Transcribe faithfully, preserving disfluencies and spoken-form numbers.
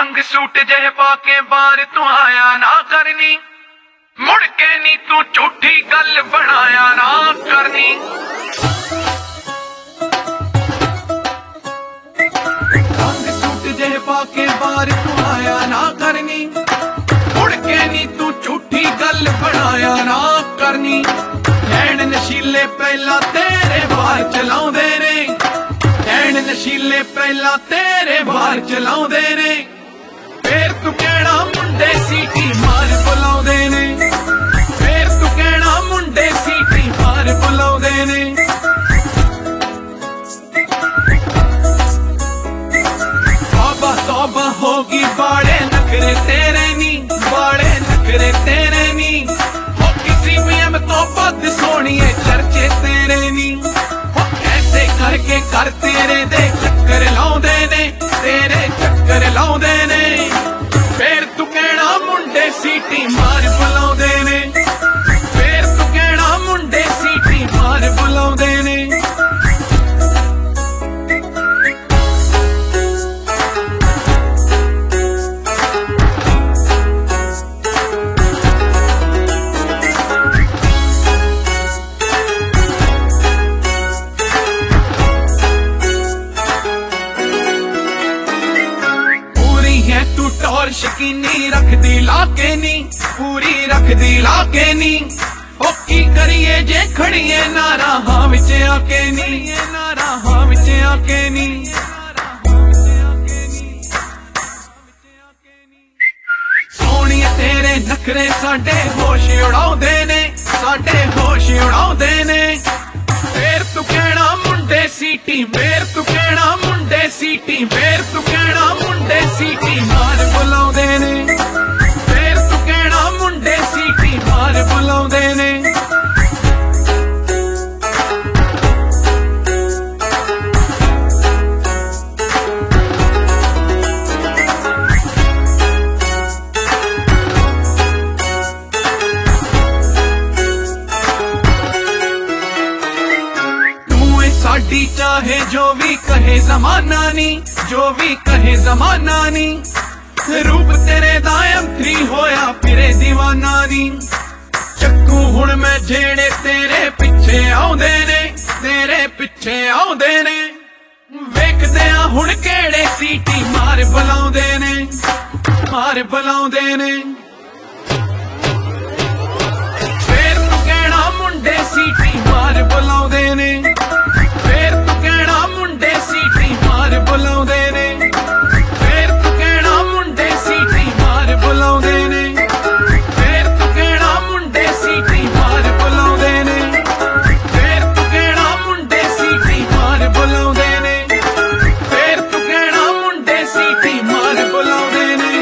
रंग सूट जह पाके बार तू आया ना करनी, मुड़ के नी तू झूठी गल बनाया ना करनी। रंग सूट जह पाके बार तू आया ना करनी, मुड़ के नी तू झूठी गल बनाया ना करनी। नैन नशीले पहला तेरे बार चलाउंदे ने, नैन नशीले पहला तेरे बार चलाउंदे ने। फिर तू कहना मुंडे सीटी मार बुलाउंदे ने, फिर तू कहना मुंडे सीटी मार बुलाउंदे ने। तौबा तौबा होगी बाड़े नखरे तेरे नी, बाड़े नखरे तेरे नी। हो किसी भी एम तो बद सोनिए चर्चे तेरे नी। हो ऐसे करके कर तेरे दे चक्कर लाउंदे ने, तेरे चक्कर लाउंदे ने। फिर तू कहना मुंडे सीटी मार बुलाउंदे ने, फिर तू कहना मुंडे सीटी मार बुलाउंदे ने। टौर शकीनी रख दी लाके नी, पूरी रख दी लाके नी। ओ की करिए जे खड़िए नारा हां विच आके नी, नारा हां विच आके नी। सोनिया तेरे नखरे साडे होश उड़ाउंदे ने, साडे होश उड़ाउंदे ने। फिर तू कहना मुंडे सीटी, फिर तू कहना मुंडे सीटी, फिर तू कहना मुंडे सीटी मार बुलाउंदे ने, फिर तू कहना मुंडे सीटी मार बुलाउंदे ने। साडी चाहे जो भी कहे जमाना नी, जो भी कहे जमाना नी। रूप तेरे दायम थ्री होया फिरे दीवाना नी। चक्कू हुण मैं जेड़े तेरे पिछे आउंदे ने, तेरे पिछे आउंदे ने। वेखदे आ हुण केड़े सीटी मार बुलाउंदे ने, मार बुलाउंदे ने। फिर तू कहना मुंडे सीटी मार बुलाउंदे ने, फिर तू कहना मुंडे सीटी मार बुलाउंदे ने। फिर तू कहना मुंडे सीटी मार बुलाउंदे ने, फिर तू कहना मुंडे सीटी मार बुलाउंदे ने। फिर तू कहना मुंडे सीटी मार बुलाउंदे ने, फिर तू कहना मुंडे सीटी मार बुलाउंदे ने।